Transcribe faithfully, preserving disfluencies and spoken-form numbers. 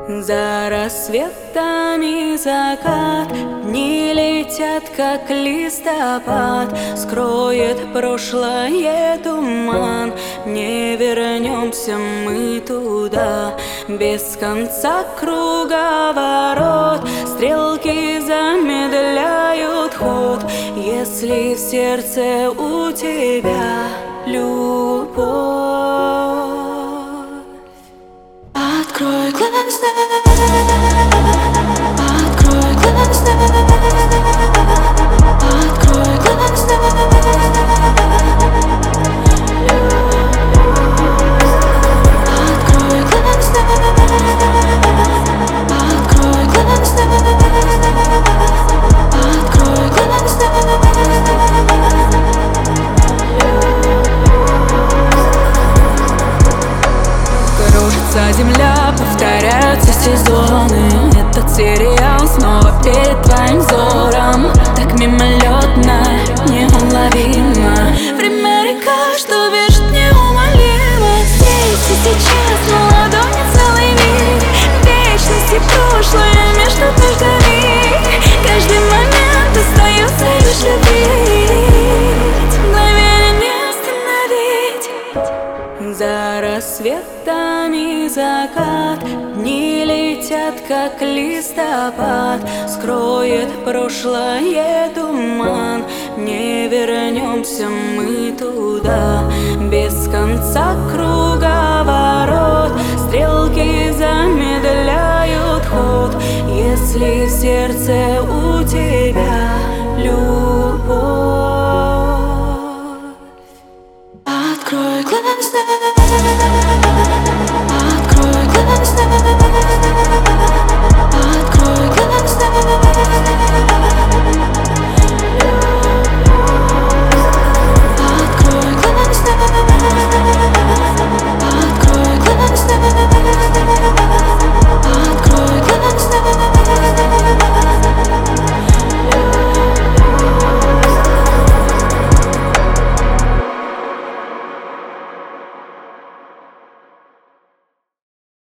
За рассветами закат, дни летят, как листопад. Скроет прошлое туман, не вернемся мы туда. Без конца круговорот, стрелки замедляют ход. Если в сердце у тебя любовь, открой глаза, открой глаза, открой глаза. Открой глаза, открой глаза, открой глаза. Кружится земля, повторяются сезоны. Этот сериал снова перед твоим взором. Так мимолетно, неуловимо. Время река, что бежит неумолимо. Здесь и сейчас на ладони целый мир. Вечность и прошлое между нами. Каждый момент остается лишь любить. Мгновение не остановить. За рассветами закат, дни летят, как листопад. Скроет прошлое туман, не вернемся мы туда. Без конца круговорот, стрелки замедляют ход. Если в сердце у тебя любовь,